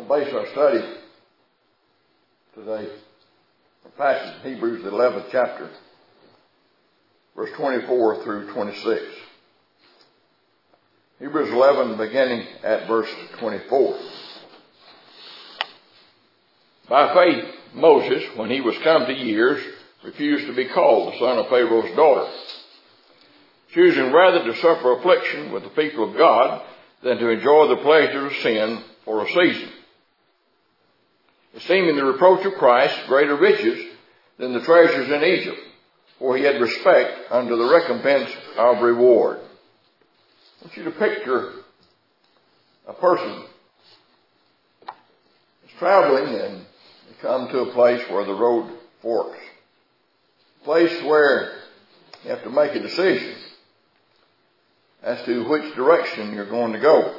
We'll base our study today on a passage in Hebrews, the 11th chapter, verse 24 through 26. Hebrews 11, beginning at verse 24. By faith, Moses, when he was come to years, refused to be called the son of Pharaoh's daughter, choosing rather to suffer affliction with the people of God than to enjoy the pleasures of sin for a season, esteeming the reproach of Christ greater riches than the treasures in Egypt, for he had respect unto the recompense of reward. I want you to picture a person that's traveling and they come to a place where the road forks. A place where you have to make a decision as to which direction you're going to go.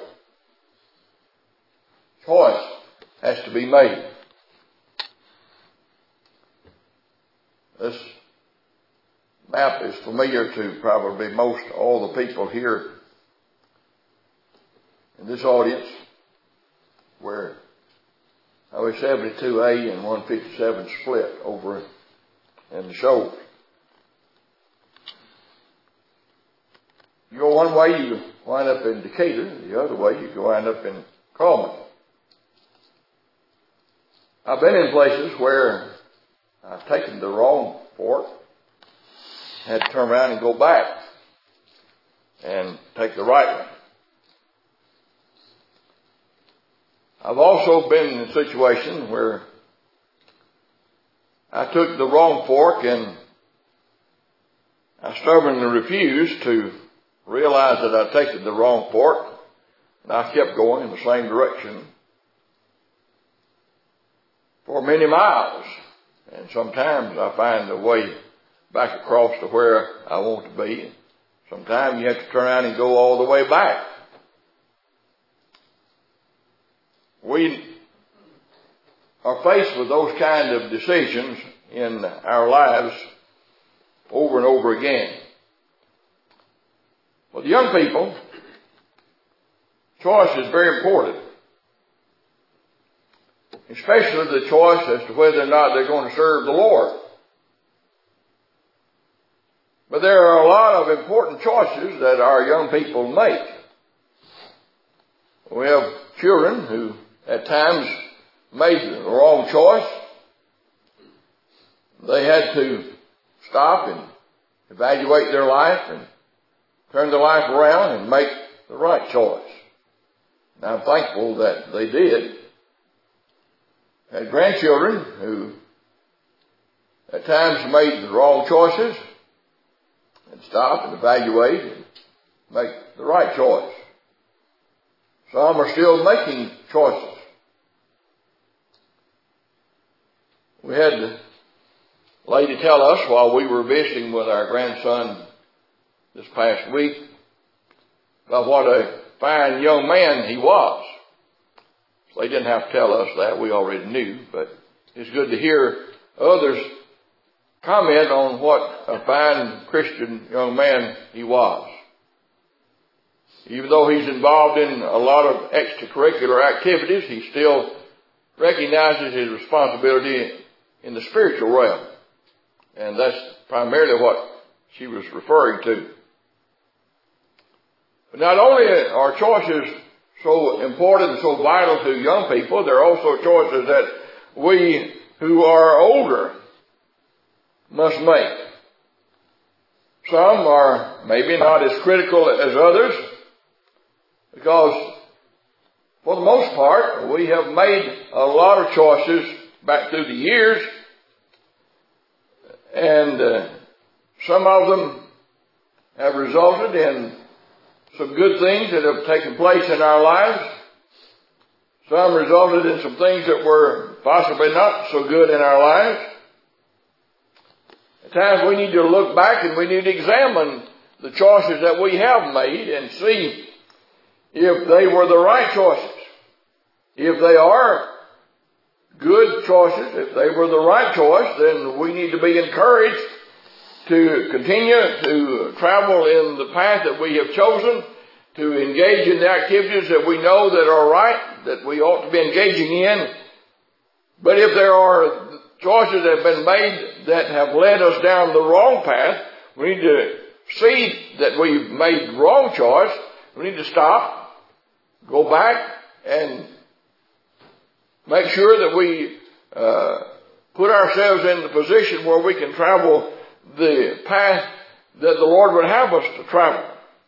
Choice has to be made. This map is familiar to probably most all the people here in this audience, where Highway 72A and 157 split over in the shoals. You go one way, you wind up in Decatur. The other way, you go wind up in Coleman. I've been in places where I've taken the wrong fork, had to turn around and go back and take the right one. I've also been in a situation where I took the wrong fork and I stubbornly refused to realize that I'd taken the wrong fork, and I kept going in the same direction for many miles. And sometimes I find a way back across to where I want to be. Sometimes you have to turn around and go all the way back. We are faced with those kind of decisions in our lives over and over again. Well, the young people, choice is very important. Especially the choice as to whether or not they're going to serve the Lord. But there are a lot of important choices that our young people make. We have children who at times made the wrong choice. They had to stop and evaluate their life and turn their life around and make the right choice. And I'm thankful that they did. I had grandchildren who at times made the wrong choices and stop and evaluate and make the right choice. Some are still making choices. We had a lady tell us while we were visiting with our grandson this past week about what a fine young man he was. So they didn't have to tell us that. We already knew, but it's good to hear others comment on what a fine Christian young man he was. Even though he's involved in a lot of extracurricular activities, he still recognizes his responsibility in the spiritual realm. And that's primarily what she was referring to. But not only are choices so important and so vital to young people, there are also choices that we who are older must make. Some are maybe not as critical as others, because for the most part, we have made a lot of choices back through the years, and some of them have resulted in some good things that have taken place in our lives. Some resulted in some things that were possibly not so good in our lives. At times we need to look back and we need to examine the choices that we have made and see if they were the right choices. If they are good choices, if they were the right choice, then we need to be encouraged to continue to travel in the path that we have chosen, to engage in the activities that we know that are right, that we ought to be engaging in. But if there are choices that have been made that have led us down the wrong path, we need to see that we've made the wrong choice. We need to stop, go back, and make sure that we put ourselves in the position where we can travel the path that the Lord would have us to travel.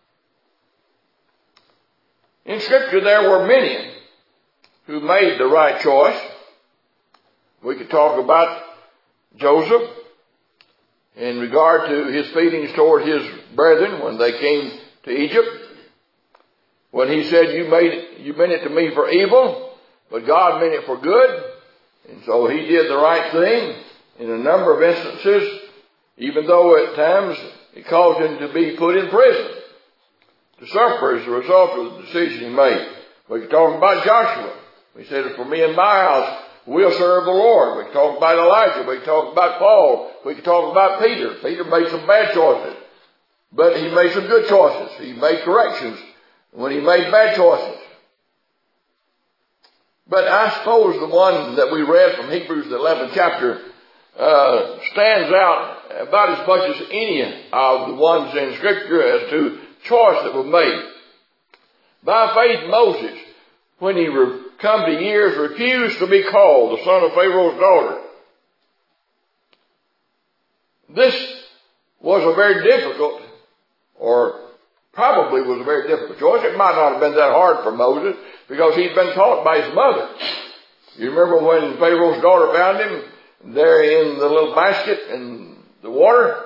In Scripture there were many who made the right choice. We could talk about Joseph in regard to his feelings toward his brethren when they came to Egypt. When he said, you meant it to me for evil, but God meant it for good. And so he did the right thing in a number of instances, even though at times it caused him to be put in prison, to suffer as a result of the decision he made. We could talk about Joshua. He said, for me and my house, we'll serve the Lord. We could talk about Elijah. We could talk about Paul. We could talk about Peter. Peter made some bad choices, but he made some good choices. He made corrections when he made bad choices. But I suppose the one that we read from Hebrews, the 11th chapter, stands out about as much as any of the ones in Scripture as to choice that was made. By faith, Moses, when he come to years, refused to be called the son of Pharaoh's daughter. This was a very difficult, or probably was a very difficult choice. It might not have been that hard for Moses because he'd been taught by his mother. You remember when Pharaoh's daughter found him there in the little basket in the water?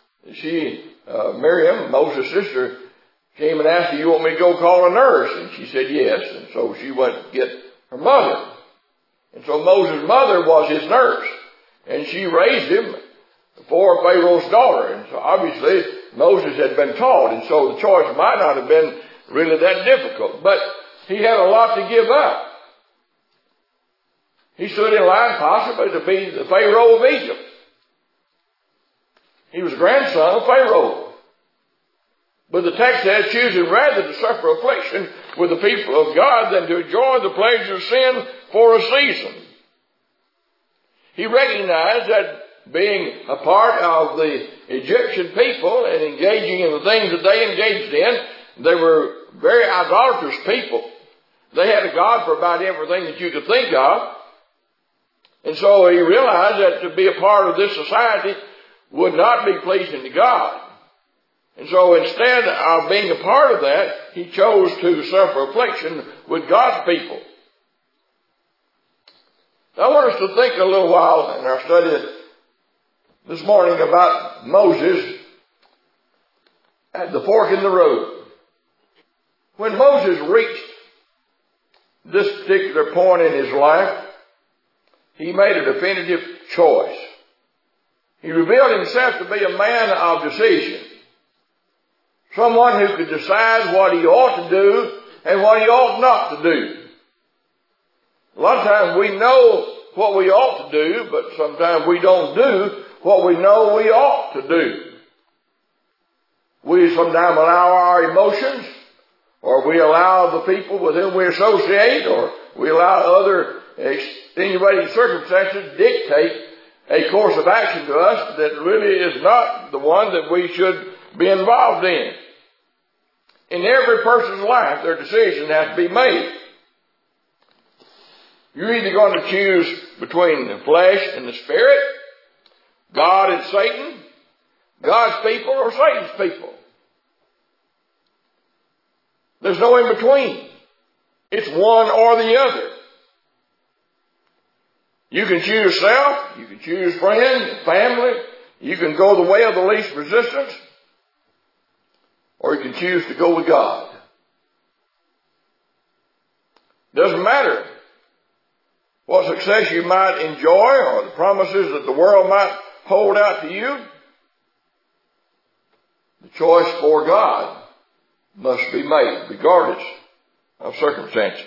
Miriam, Moses' sister, came and asked, do you want me to go call a nurse? And she said yes. And so she went to get her mother. And so Moses' mother was his nurse. And she raised him for Pharaoh's daughter. And so obviously Moses had been taught. And so the choice might not have been really that difficult. But he had a lot to give up. He stood in line possibly to be the Pharaoh of Egypt. He was grandson of Pharaoh. But the text says, choosing rather to suffer affliction with the people of God than to enjoy the pleasure of sin for a season. He recognized that being a part of the Egyptian people and engaging in the things that they engaged in, they were very idolatrous people. They had a god for about everything that you could think of. And so he realized that to be a part of this society would not be pleasing to God. And so instead of being a part of that, he chose to suffer affliction with God's people. I want us to think a little while in our study this morning about Moses at the fork in the road. When Moses reached this particular point in his life, he made a definitive choice. He revealed himself to be a man of decision. Someone who could decide what he ought to do and what he ought not to do. A lot of times we know what we ought to do, but sometimes we don't do what we know we ought to do. We sometimes allow our emotions, or we allow the people with whom we associate, or we allow other extenuating circumstances dictate a course of action to us that really is not the one that we should be involved in. In every person's life, their decision has to be made. You're either going to choose between the flesh and the spirit, God and Satan, God's people or Satan's people. There's no in between. It's one or the other. You can choose self, you can choose friends, family, you can go the way of the least resistance, or you can choose to go with God. Doesn't matter what success you might enjoy or the promises that the world might hold out to you. The choice for God must be made regardless of circumstances.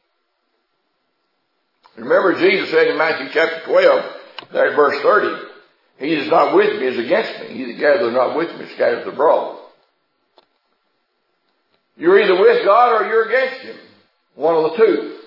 Remember Jesus said in Matthew chapter 12, there in verse 30, he that is not with me is against me. He that gathereth not with me scatters abroad. You're either with God or you're against Him. One of the two.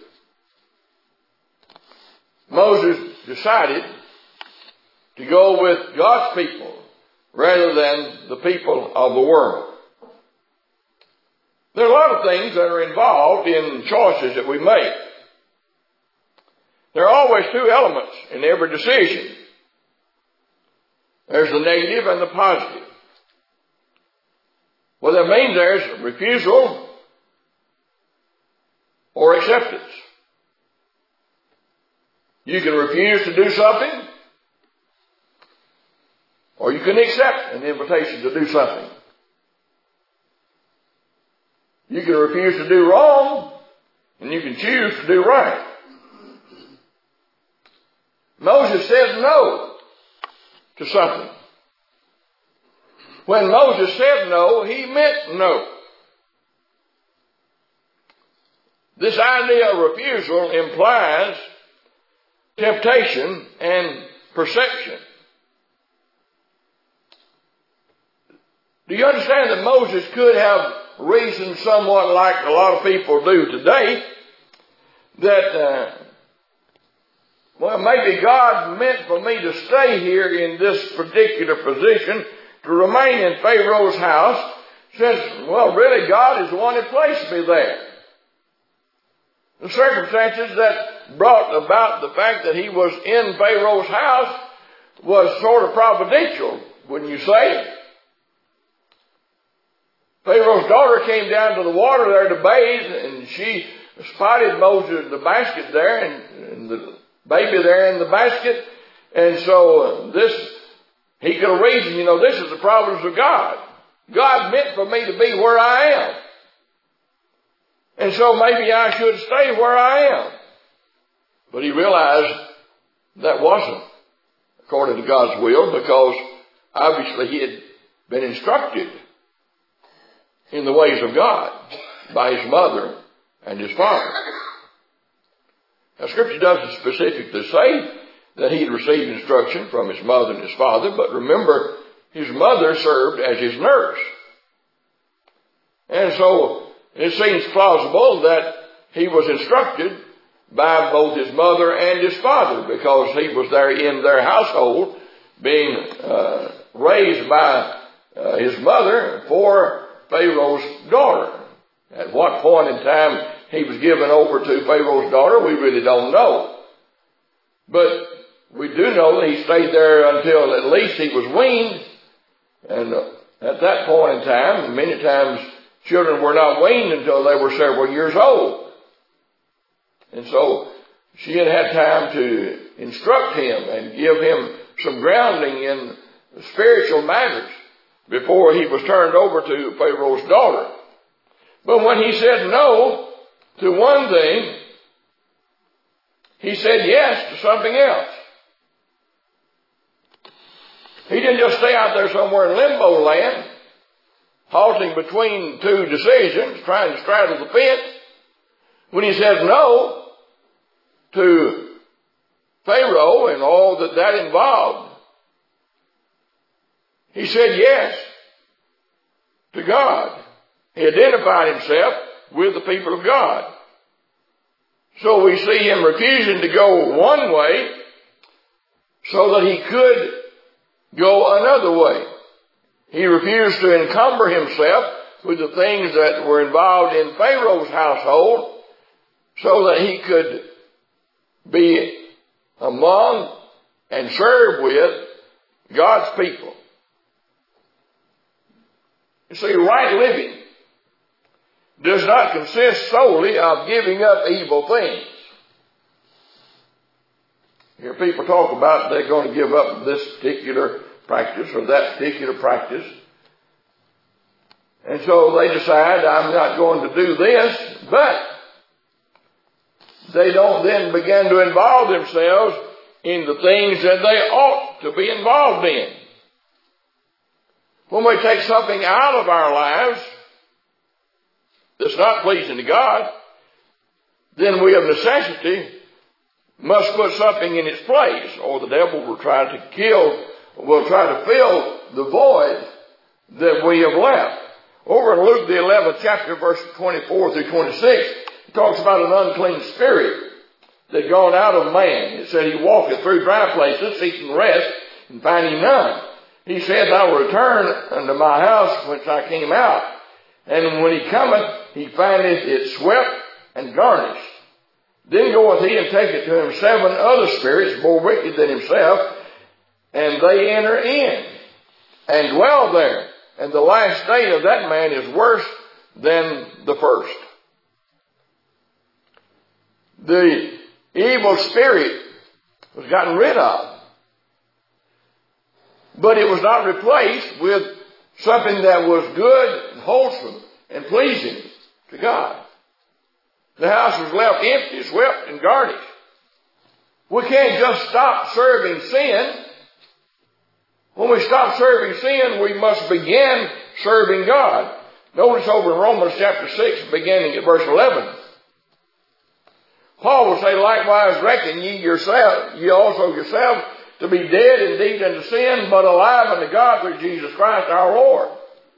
Moses decided to go with God's people rather than the people of the world. There are a lot of things that are involved in choices that we make. There are always two elements in every decision. There's the negative and the positive. Well, that means there's refusal or acceptance. You can refuse to do something, or you can accept an invitation to do something. You can refuse to do wrong, and you can choose to do right. Moses said no to something. When Moses said no, he meant no. This idea of refusal implies temptation and perception. Do you understand that Moses could have reasoned somewhat like a lot of people do today, that, maybe God meant for me to stay here in this particular position, to remain in Pharaoh's house, since, really God is the one that placed me there. The circumstances that brought about the fact that he was in Pharaoh's house was sort of providential, wouldn't you say? Pharaoh's daughter came down to the water there to bathe, and she spotted Moses in the basket there, and the baby there in the basket. And so he could have reasoned, this is the providence of God. God meant for me to be where I am. And so maybe I should stay where I am. But he realized that wasn't according to God's will, because obviously he had been instructed in the ways of God by his mother and his father. Now, Scripture doesn't specifically say that he had received instruction from his mother and his father, but remember, his mother served as his nurse. And so it seems plausible that he was instructed by both his mother and his father, because he was there in their household, being raised by his mother for Pharaoh's daughter. At what point in time he was given over to Pharaoh's daughter, we really don't know. But we do know that he stayed there until at least he was weaned. And at that point in time, many times children were not weaned until they were several years old. And so she had had time to instruct him and give him some grounding in spiritual matters before he was turned over to Pharaoh's daughter. But when he said no to one thing, he said yes to something else. He didn't just stay out there somewhere in limbo land, halting between two decisions, trying to straddle the fence. When he said no to Pharaoh and all that involved, he said yes to God. He identified himself with the people of God. So we see him refusing to go one way so that he could go another way. He refused to encumber himself with the things that were involved in Pharaoh's household so that he could be among and serve with God's people. You see, right living does not consist solely of giving up evil things. Hear people talk about they're going to give up this particular practice or that particular practice. And so they decide, I'm not going to do this, but they don't then begin to involve themselves in the things that they ought to be involved in. When we take something out of our lives that's not pleasing to God, then we of necessity must put something in its place, or the devil will try to fill the void that we have left. Over in Luke the 11th chapter, verse 24 through 26, it talks about an unclean spirit that had gone out of man. It said, he walketh through dry places, seeking rest, and finding none. He said, I will return unto my house whence I came out. And when he cometh, he findeth it swept and garnished. Then goeth he and taketh to him 7 other spirits more wicked than himself, and they enter in and dwell there. And the last state of that man is worse than the first. The evil spirit was gotten rid of. But it was not replaced with something that was good and wholesome and pleasing to God. The house was left empty, swept, and garnished. We can't just stop serving sin. When we stop serving sin, we must begin serving God. Notice over in Romans chapter 6, beginning at verse 11. Paul will say, likewise reckon ye also yourselves to be dead indeed unto sin, but alive unto God through Jesus Christ our Lord.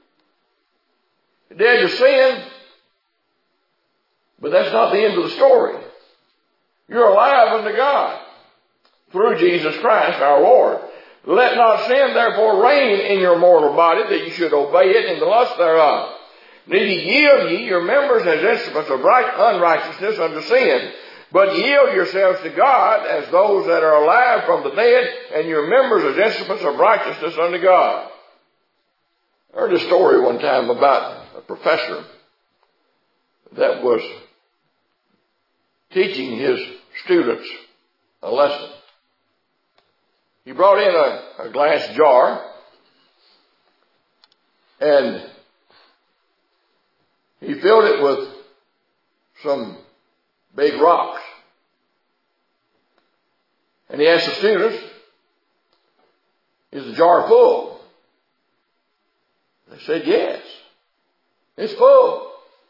Dead to sin, but that's not the end of the story. You're alive unto God through Jesus Christ our Lord. Let not sin therefore reign in your mortal body, that you should obey it in the lust thereof. Neither yield ye your members as instruments of unrighteousness unto sin, but yield yourselves to God as those that are alive from the dead, and your members as instruments of righteousness unto God. I heard a story one time about a professor that was teaching his students a lesson. He brought in a glass jar, and he filled it with some big rocks. And he asked the students, is the jar full? They said, yes. It's full.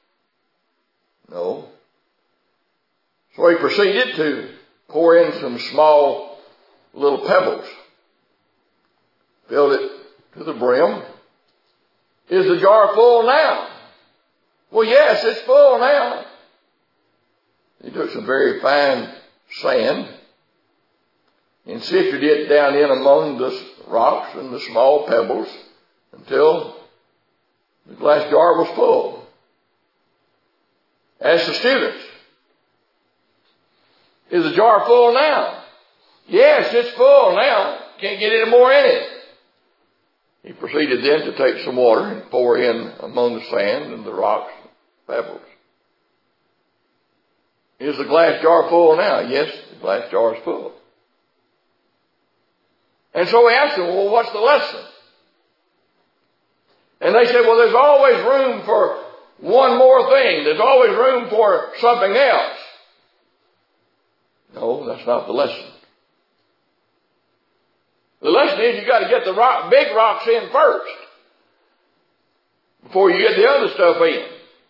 No. So he proceeded to pour in some small little pebbles. Filled it to the brim. Is the jar full now? Well, yes, it's full now. He took some very fine sand and sifted it down in among the rocks and the small pebbles until the glass jar was full. Asked the students, is the jar full now? Yes, it's full now. Can't get any more in it. He proceeded then to take some water and pour in among the sand and the rocks and pebbles. Is the glass jar full now? Yes, the glass jar is full. And so we asked them, well, what's the lesson? And they said, well, there's always room for one more thing. There's always room for something else. No, that's not the lesson. The lesson is you've got to get the big rocks in first before you get the other stuff in.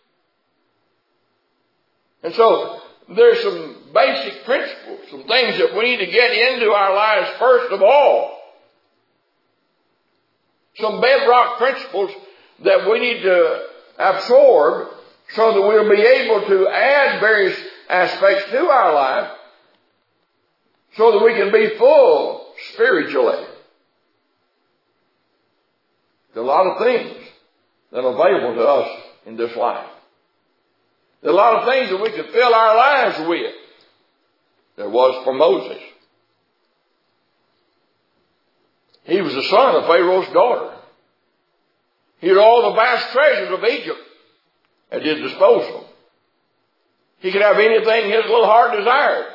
And so there's some basic principles, some things that we need to get into our lives first of all. Some bedrock principles that we need to absorb so that we'll be able to add various aspects to our life so that we can be full spiritually. There's a lot of things that are available to us in this life. There's a lot of things that we can fill our lives with. There was for Moses. He was the son of Pharaoh's daughter. He had all the vast treasures of Egypt at his disposal. He could have anything his little heart desired.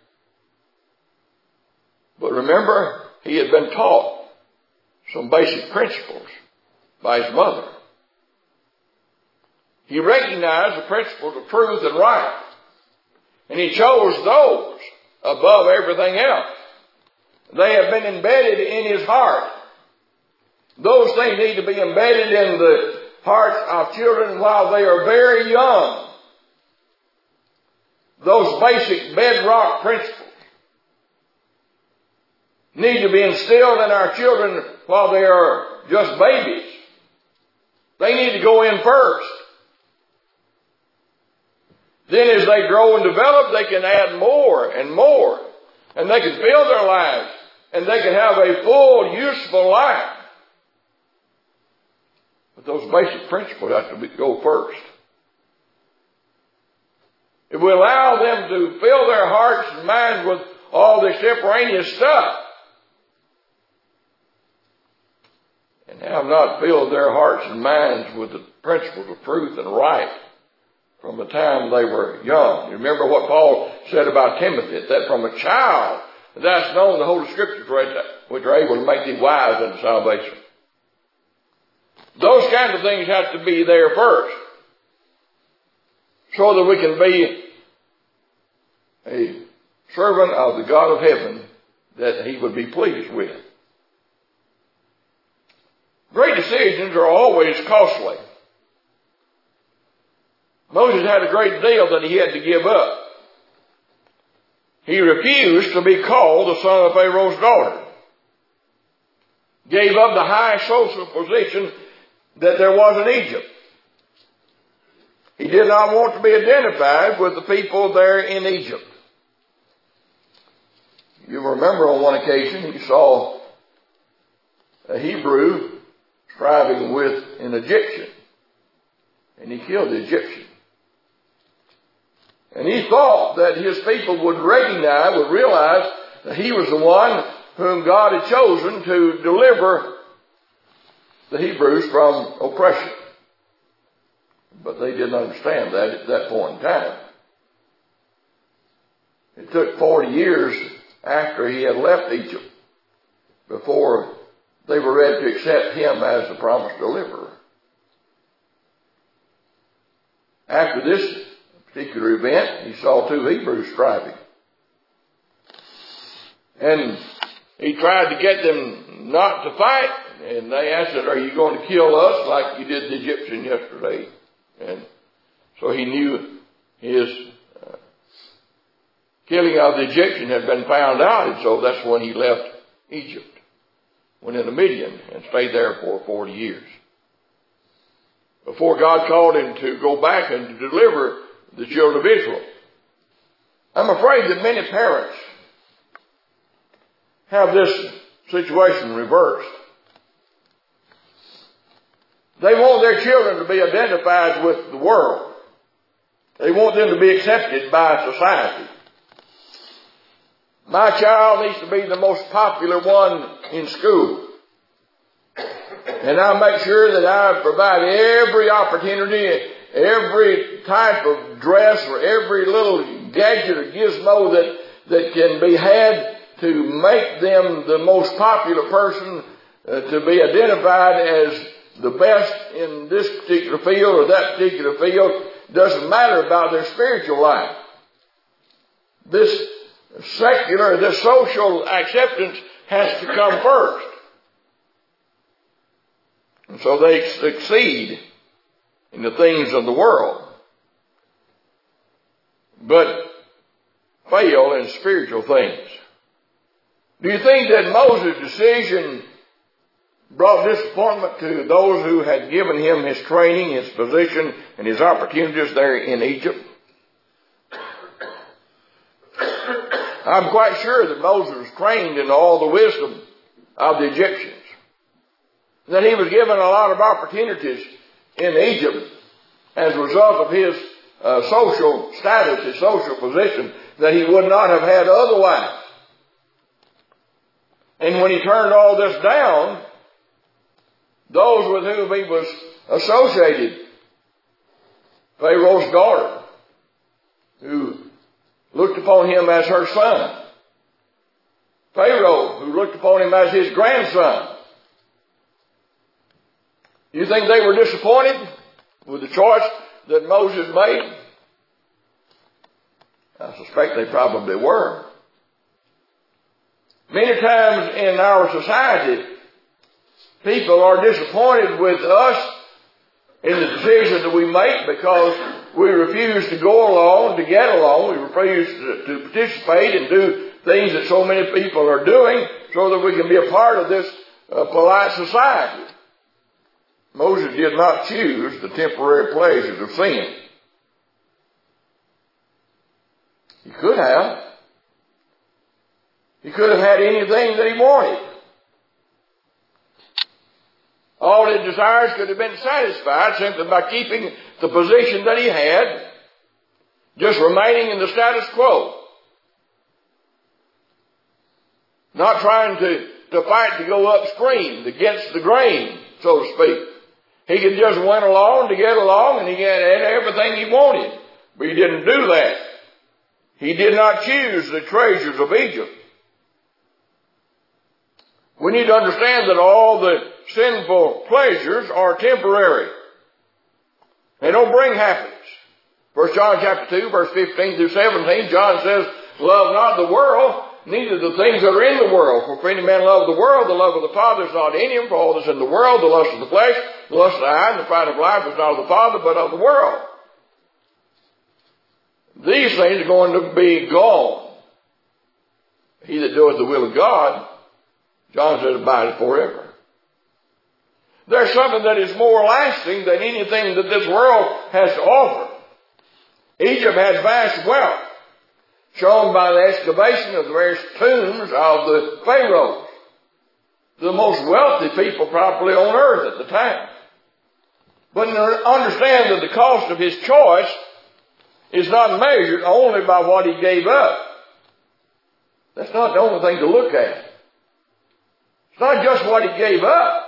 But remember, he had been taught some basic principles by his mother. He recognized the principles of truth and right. And he chose those above everything else. They have been embedded in his heart. Those things need to be embedded in the hearts of children while they are very young. Those basic bedrock principles need to be instilled in our children while they are just babies. They need to go in first. Then as they grow and develop, they can add more and more. And they can fill their lives. And they can have a full, useful life. But those basic principles have to go first. If we allow them to fill their hearts and minds with all this extemporaneous stuff, and have not filled their hearts and minds with the principles of truth and right from the time they were young. You remember what Paul said about Timothy, that from a child thou hast known the Holy Scriptures which are able to make thee wise unto salvation. Those kinds of things have to be there first, so that we can be a servant of the God of heaven that He would be pleased with. Great decisions are always costly. Moses had a great deal that he had to give up. He refused to be called the son of Pharaoh's daughter. Gave up the high social position that there was in Egypt. He did not want to be identified with the people there in Egypt. You remember on one occasion he saw a Hebrew striving with an Egyptian. And he killed the Egyptian. And he thought that his people would realize that he was the one whom God had chosen to deliver the Hebrews from oppression. But they didn't understand that at that point in time. It took 40 years after he had left Egypt before they were ready to accept him as the promised deliverer. After this particular event, he saw two Hebrews striving. And he tried to get them not to fight. And they asked him, are you going to kill us like you did the Egyptian yesterday? And so he knew his killing of the Egyptian had been found out. And so that's when he left Egypt. Went into Midian and stayed there for 40 years. Before God called him to go back and to deliver the children of Israel. I'm afraid that many parents have this situation reversed. They want their children to be identified with the world. They want them to be accepted by society. My child needs to be the most popular one in school. And I'll make sure that I provide every opportunity, every type of dress or every little gadget or gizmo that can be had to make them the most popular person, to be identified as the best in this particular field or that particular field. Doesn't matter about their spiritual life. This secular, this social acceptance has to come first. And so they succeed in the things of the world, but fail in spiritual things. Do you think that Moses' decision brought disappointment to those who had given him his training, his position, and his opportunities there in Egypt? I'm quite sure that Moses was trained in all the wisdom of the Egyptians. That he was given a lot of opportunities in Egypt as a result of his social status, his social position, that he would not have had otherwise. And when he turned all this down, those with whom he was associated, Pharaoh's daughter, who looked upon him as her son, Pharaoh, who looked upon him as his grandson, you think they were disappointed with the choice that Moses made? I suspect they probably were. Many times in our society, people are disappointed with us in the decision that we make because we refuse to go along, to get along. We refuse to participate and do things that so many people are doing so that we can be a part of this polite society. Moses did not choose the temporary pleasures of sin. He could have. He could have had anything that he wanted. All his desires could have been satisfied simply by keeping the position that he had, just remaining in the status quo. Not trying to fight to go upstream, against the grain, so to speak. He could just went along to get along, and he had everything he wanted. But he didn't do that. He did not choose the treasures of Egypt. We need to understand that all the sinful pleasures are temporary. They don't bring happiness. 1 John chapter 2, verse 15 through 17, John says, love not the world, neither the things that are in the world. For if any man love the world, the love of the Father is not in him. For all that's in the world, the lust of the flesh, the lust of the eye, and the pride of life is not of the Father, but of the world. These things are going to be gone. He that doeth the will of God, John says, abideth forever. There's something that is more lasting than anything that this world has to offer. Egypt has vast wealth, shown by the excavation of the various tombs of the pharaohs, the most wealthy people probably on earth at the time. But understand that the cost of his choice is not measured only by what he gave up. That's not the only thing to look at. It's not just what he gave up,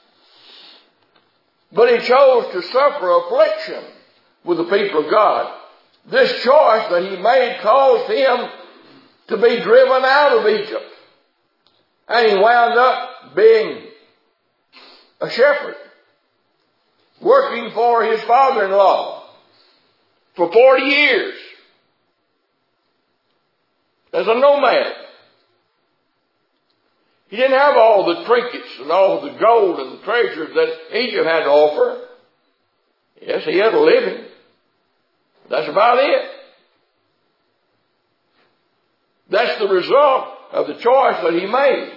but he chose to suffer affliction with the people of God. This choice that he made caused him to be driven out of Egypt. And he wound up being a shepherd, working for his father-in-law for 40 years as a nomad. He didn't have all the trinkets and all the gold and the treasures that Egypt had to offer. Yes, he had a living. That's about it. That's the result of the choice that he made.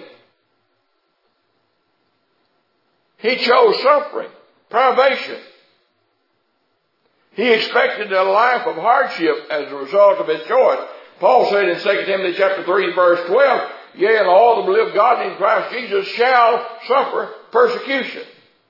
He chose suffering, privation. He expected a life of hardship as a result of his choice. Paul said in 2 Timothy chapter 3, verse 12, yea, and all that believe God in Christ Jesus shall suffer persecution.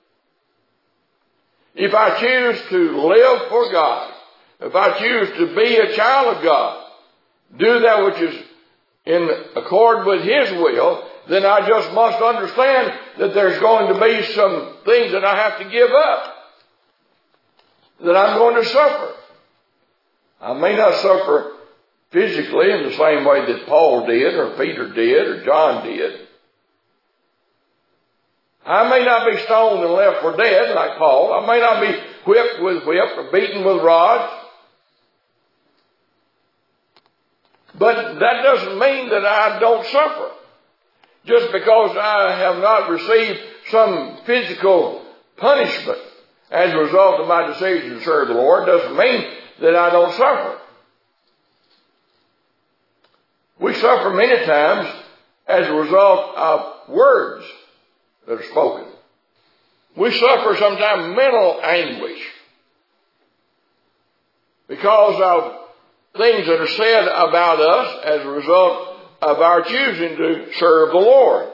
If I choose to live for God, if I choose to be a child of God, do that which is in accord with His will, then I just must understand that there's going to be some things that I have to give up, that I'm going to suffer. I may not suffer physically in the same way that Paul did, or Peter did, or John did. I may not be stoned and left for dead like Paul. I may not be whipped with whip or beaten with rods. But that doesn't mean that I don't suffer. Just because I have not received some physical punishment as a result of my decision to serve the Lord doesn't mean that I don't suffer. We suffer many times as a result of words that are spoken. We suffer sometimes mental anguish because of things that are said about us as a result of our choosing to serve the Lord.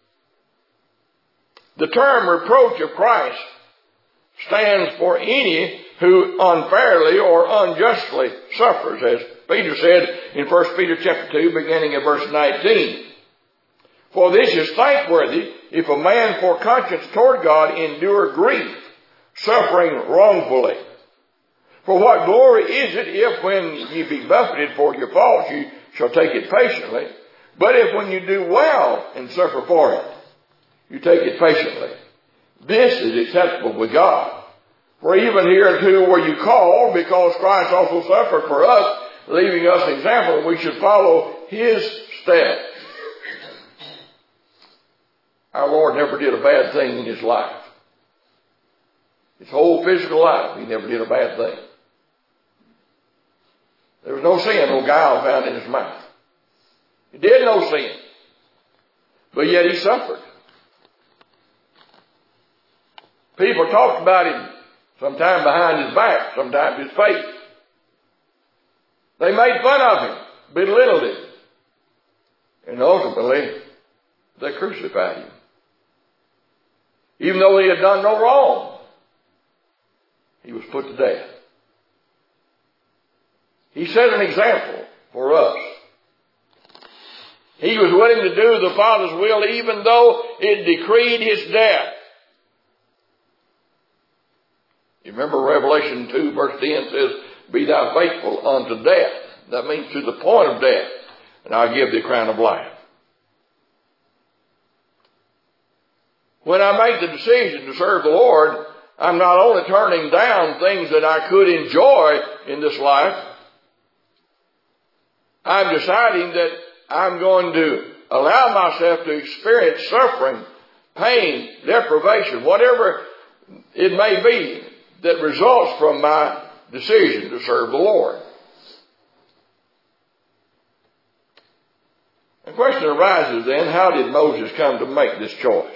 The term reproach of Christ stands for any who unfairly or unjustly suffers, as Peter said in 1 Peter chapter 2, beginning at verse 19. For this is thankworthy if a man for conscience toward God endure grief, suffering wrongfully. For what glory is it if when ye be buffeted for your faults you shall take it patiently? But if when you do well and suffer for it, you take it patiently. This is acceptable with God. For even hereunto were you called, because Christ also suffered for us, leaving us an example that we should follow His steps. Our Lord never did a bad thing in His life. His whole physical life, He never did a bad thing. There was no sin, no guile found in His mouth. He did no sin. But yet He suffered. People talked about him, sometimes behind his back, sometimes his face. They made fun of him, belittled him, and ultimately they crucified him. Even though he had done no wrong, he was put to death. He set an example for us. He was willing to do the Father's will even though it decreed his death. You remember Revelation 2 verse 10 says, "Be thou faithful unto death." That means to the point of death, and I'll give thee a crown of life. When I make the decision to serve the Lord, I'm not only turning down things that I could enjoy in this life, I'm deciding that I'm going to allow myself to experience suffering, pain, deprivation, whatever it may be that results from my decision to serve the Lord. The question arises then, how did Moses come to make this choice?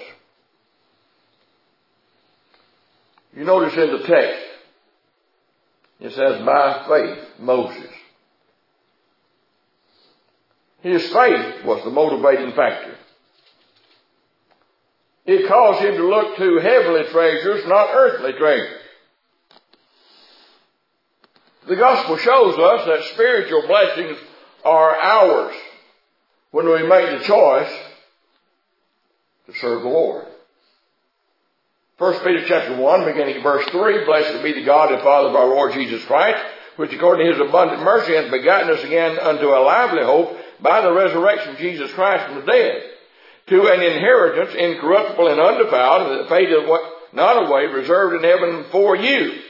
You notice in the text, it says, by faith, Moses. His faith was the motivating factor. It caused him to look to heavenly treasures, not earthly treasures. The gospel shows us that spiritual blessings are ours when we make the choice to serve the Lord. 1 Peter chapter 1, beginning at verse 3, "Blessed be the God and Father of our Lord Jesus Christ, which according to his abundant mercy hath begotten us again unto a lively hope by the resurrection of Jesus Christ from the dead, to an inheritance incorruptible and undefiled, and that fadeth not away, reserved in heaven for you."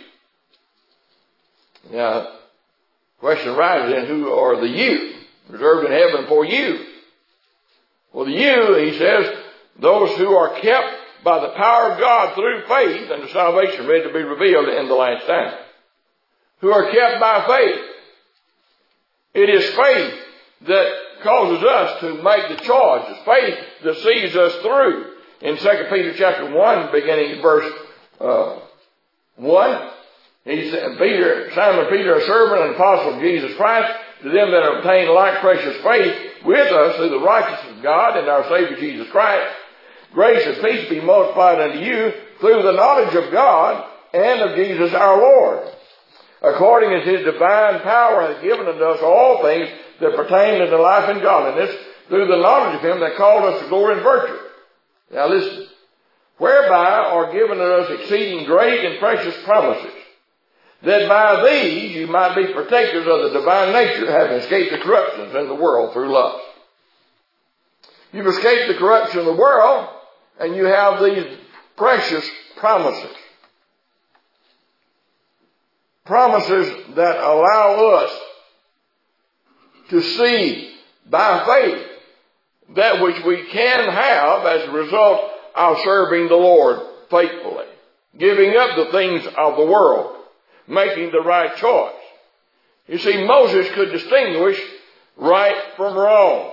Now, the question arises then, who are the you? Reserved in heaven for you. Well, the you, he says, those who are kept by the power of God through faith unto salvation ready to be revealed in the last time. Who are kept by faith. It is faith that causes us to make the choice. It's faith that sees us through. In 2 Peter chapter 1, beginning at verse 1, he said, Simon Peter, a servant and apostle of Jesus Christ, to them that obtain like precious faith with us through the righteousness of God and our Savior Jesus Christ, grace and peace be multiplied unto you through the knowledge of God and of Jesus our Lord, according as his divine power hath given unto us all things that pertain unto life and godliness, through the knowledge of him that called us to glory and virtue. Now listen. Whereby are given unto us exceeding great and precious promises, that by these you might be partakers of the divine nature, having escaped the corruptions in the world through lust. You've escaped the corruption of the world, and you have these precious promises. Promises that allow us to see by faith that which we can have as a result of serving the Lord faithfully, giving up the things of the world, making the right choice. You see, Moses could distinguish right from wrong.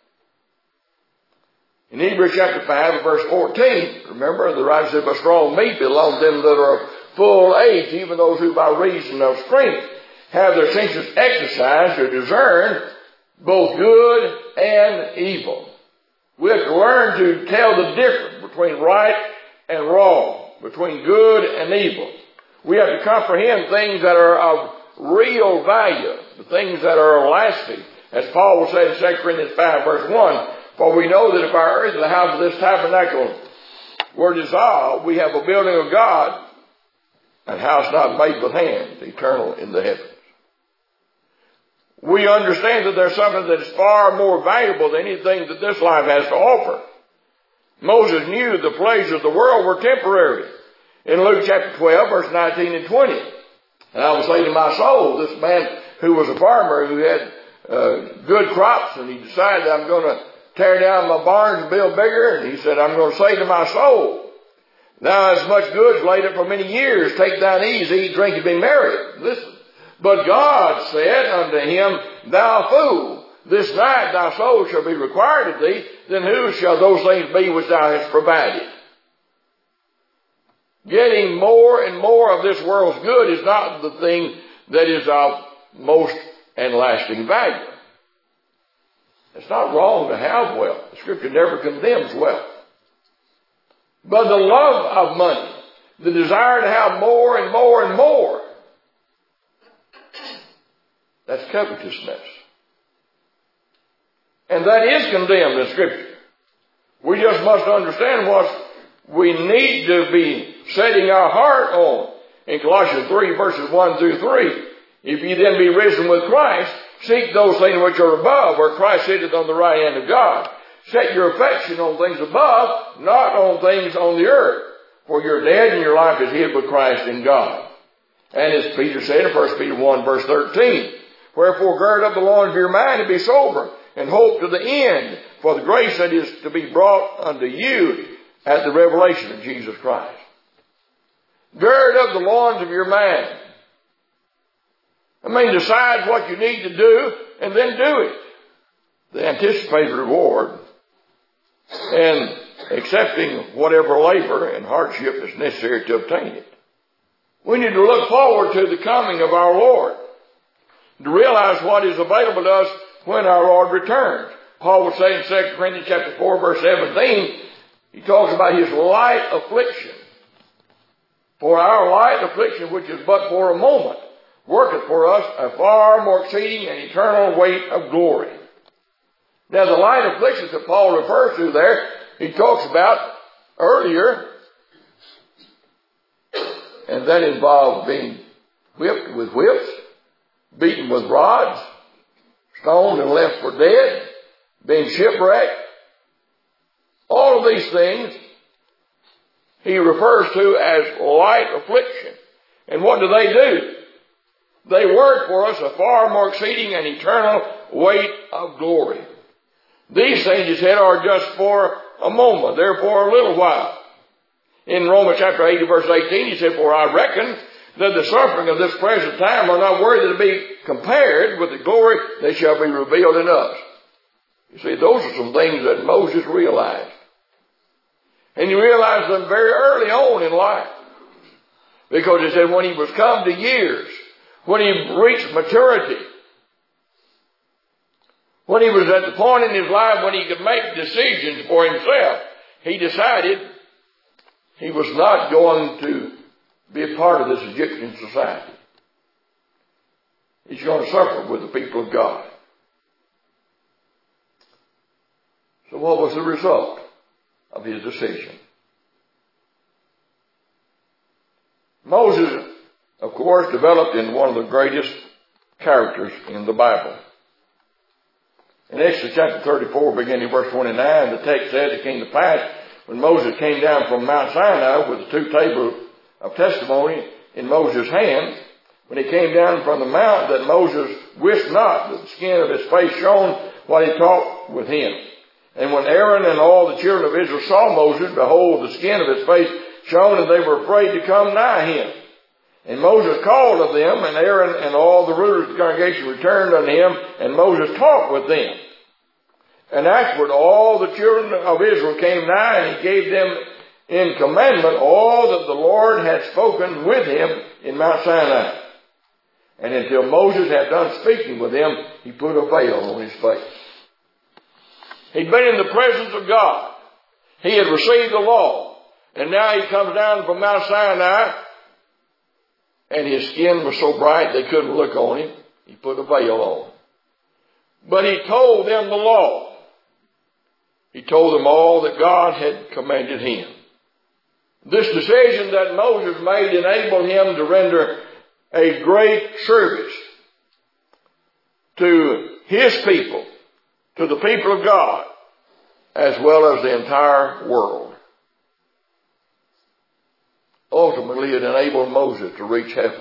In Hebrews chapter 5 verse 14, remember the writer said, "But strong meat belongs to them that are of full age, even those who by reason of strength have their senses exercised to discern both good and evil." We have to learn to tell the difference between right and wrong, between good and evil. We have to comprehend things that are of real value, the things that are lasting. As Paul will say in 2 Corinthians 5 verse 1, "For we know that if our earthly house of this tabernacle were dissolved, we have a building of God, a house not made with hands, eternal in the heavens." We understand that there's something that is far more valuable than anything that this life has to offer. Moses knew the pleasures of the world were temporary. In Luke chapter 12, verse 19 and 20, "And I will say to my soul," this man who was a farmer who had good crops, and he decided, "I'm going to tear down my barns and build bigger." And he said, "I'm going to say to my soul, thou hast much goods laid up for many years. Take thine ease, eat, drink, and be merry." Listen. "But God said unto him, Thou fool, this night thy soul shall be required of thee. Then whose shall those things be which thou hast provided?" Getting more and more of this world's good is not the thing that is of most and lasting value. It's not wrong to have wealth. The Scripture never condemns wealth. But the love of money, the desire to have more and more and more, that's covetousness. And that is condemned in Scripture. We just must understand what we need to be setting our heart on. In Colossians 3 verses 1 through 3, if ye then be risen with Christ, seek those things which are above, where Christ sitteth on the right hand of God. Set your affection on things above, not on things on the earth. For you're dead and your life is hid with Christ in God. And as Peter said in 1 Peter 1 verse 13, wherefore gird up the loins of your mind and be sober, and hope to the end for the grace that is to be brought unto you at the revelation of Jesus Christ. Gird up the loins of your mind. Decide what you need to do and then do it. The anticipated reward and accepting whatever labor and hardship is necessary to obtain it. We need to look forward to the coming of our Lord, to realize what is available to us when our Lord returns. Paul would say in 2 Corinthians chapter 4 verse 17, he talks about his light affliction. For our light affliction, which is but for a moment, worketh for us a far more exceeding and eternal weight of glory. Now the light afflictions that Paul refers to there, he talks about earlier, and that involves being whipped with whips, beaten with rods, stoned and left for dead, being shipwrecked. All of these things he refers to as light affliction. And what do? They work for us a far more exceeding and eternal weight of glory. These things, he said, are just for a moment. They're for a little while. In Romans chapter 8 verse 18, he said, for I reckon that the suffering of this present time are not worthy to be compared with the glory that shall be revealed in us. You see, those are some things that Moses realized. And he realized them very early on in life. Because he said when he was come to years, when he reached maturity, when he was at the point in his life when he could make decisions for himself, he decided he was not going to be a part of this Egyptian society. He's going to suffer with the people of God. So what was the result of his decision? Moses, of course, developed into one of the greatest characters in the Bible. In Exodus chapter 34, beginning verse 29, the text says, it came to pass when Moses came down from Mount Sinai with the 2 tables of testimony in Moses' hand, when he came down from the mount, that Moses wist not that the skin of his face shone while he talked with him. And when Aaron and all the children of Israel saw Moses, behold, the skin of his face shone, and they were afraid to come nigh him. And Moses called of them, and Aaron and all the rulers of the congregation returned unto him, and Moses talked with them. And afterward all the children of Israel came nigh, and he gave them in commandment all that the Lord had spoken with him in Mount Sinai. And until Moses had done speaking with him, he put a veil on his face. He'd been in the presence of God. He had received the law. And now he comes down from Mount Sinai, and his skin was so bright they couldn't look on him. He put a veil on. But he told them the law. He told them all that God had commanded him. This decision that Moses made enabled him to render a great service to his people, to the people of God, as well as the entire world. Ultimately, it enabled Moses to reach heaven.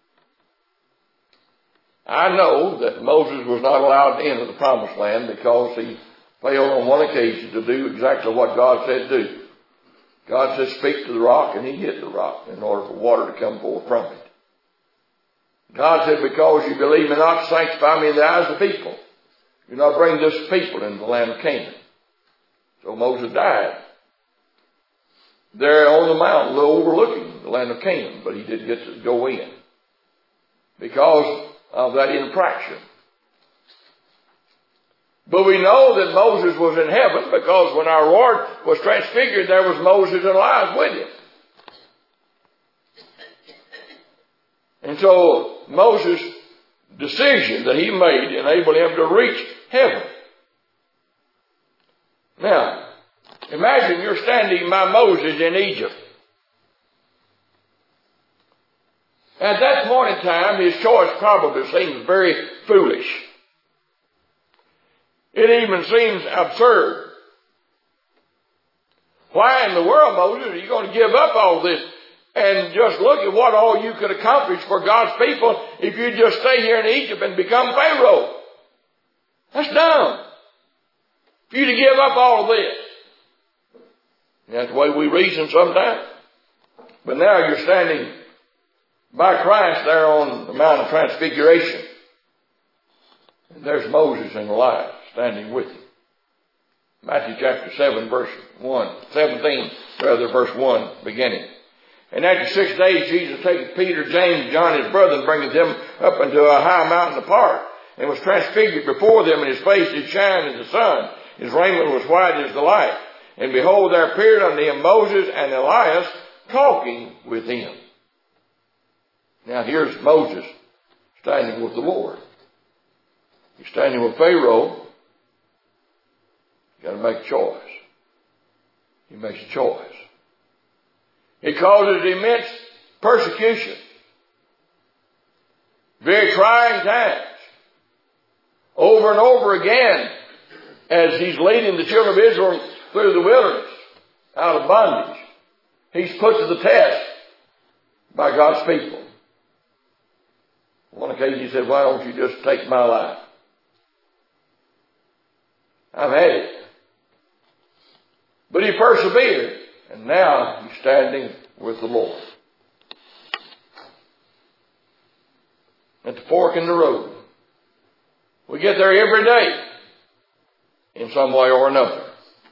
I know that Moses was not allowed to enter the promised land because he failed on one occasion to do exactly what God said do. God said, speak to the rock, and he hit the rock in order for water to come forth from it. God said, because you believe me not to sanctify me in the eyes of the people, do not bring this people into the land of Canaan. So Moses died. there on the mountain overlooking the land of Canaan, but he didn't get to go in because of that infraction. But we know that Moses was in heaven because when our Lord was transfigured, there was Moses and Elias with him. And so Moses' decision that he made enabled him to reach heaven. Now, imagine you're standing by Moses in Egypt. At that point in time, his choice probably seems very foolish. It even seems absurd. Why in the world, Moses, are you going to give up all this and just look at what all you could accomplish for God's people if you just stay here in Egypt and become Pharaoh? That's dumb. For you to give up all of this. That's the way we reason sometimes. But now you're standing by Christ there on the Mount of Transfiguration. And there's Moses and Elias standing with him. Matthew chapter 17, verse 1 beginning. And after 6 days, Jesus taketh Peter, James, and John, his brother, and bringeth them up into a high mountain apart, and was transfigured before them, and his face did shine as the sun. His raiment was white as the light. And behold, there appeared unto him Moses and Elias talking with him. Now here's Moses standing with the Lord. He's standing with Pharaoh. You've got to make a choice. He makes a choice. It causes immense persecution. Very trying times. Over and over again, as he's leading the children of Israel through the wilderness, out of bondage, he's put to the test by God's people. On one occasion he said, why don't you just take my life? I've had it. But he persevered, and now he's standing with the Lord. At the fork in the road. We get there every day in some way or another.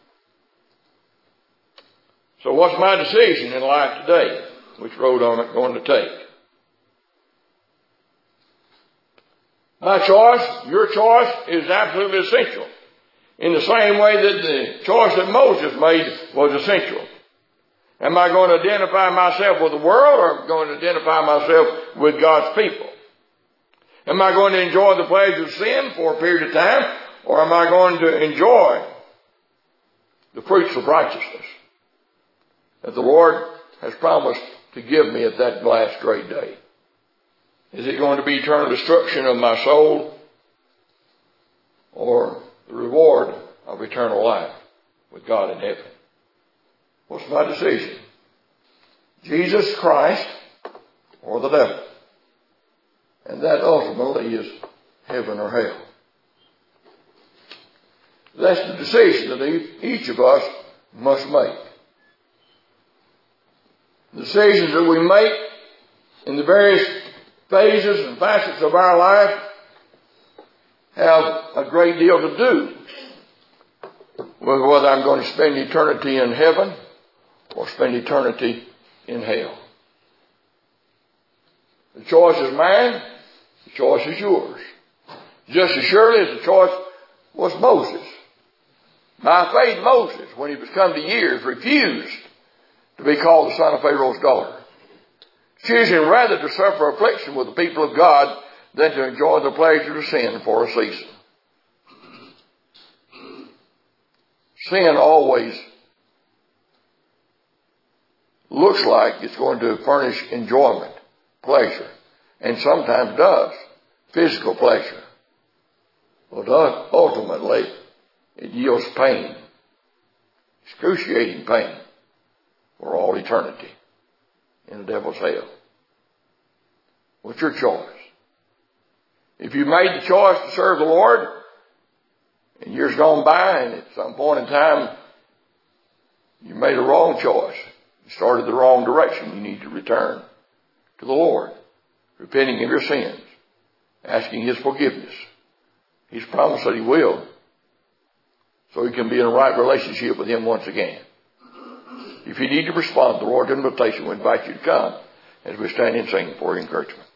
So what's my decision in life today? Which road am I going to take? My choice, your choice, is absolutely essential. In the same way that the choice that Moses made was essential. Am I going to identify myself with the world, or am I going to identify myself with God's people? Am I going to enjoy the pleasures of sin for a period of time, or am I going to enjoy the fruits of righteousness that the Lord has promised to give me at that last great day? Is it going to be eternal destruction of my soul, or the reward of eternal life with God in heaven? What's my decision? Jesus Christ or the devil? And that ultimately is heaven or hell. That's the decision that each of us must make. The decisions that we make in the various phases and facets of our life have a great deal to do with whether I'm going to spend eternity in heaven or spend eternity in hell. The choice is mine. The choice is yours. Just as surely as the choice was Moses. By faith, Moses, when he was come to years, refused to be called the son of Pharaoh's daughter, choosing rather to suffer affliction with the people of God than to enjoy the pleasure of sin for a season. Sin always looks like it's going to furnish enjoyment, pleasure, and sometimes does, physical pleasure. But ultimately, it yields pain, excruciating pain for all eternity in the devil's hell. What's your choice? If you made the choice to serve the Lord, and years gone by, and at some point in time, you made a wrong choice, you started the wrong direction, you need to return to the Lord, repenting of your sins, asking His forgiveness. He's promised that He will, so you can be in a right relationship with Him once again. If you need to respond to the Lord's invitation, we invite you to come as we stand and sing for encouragement.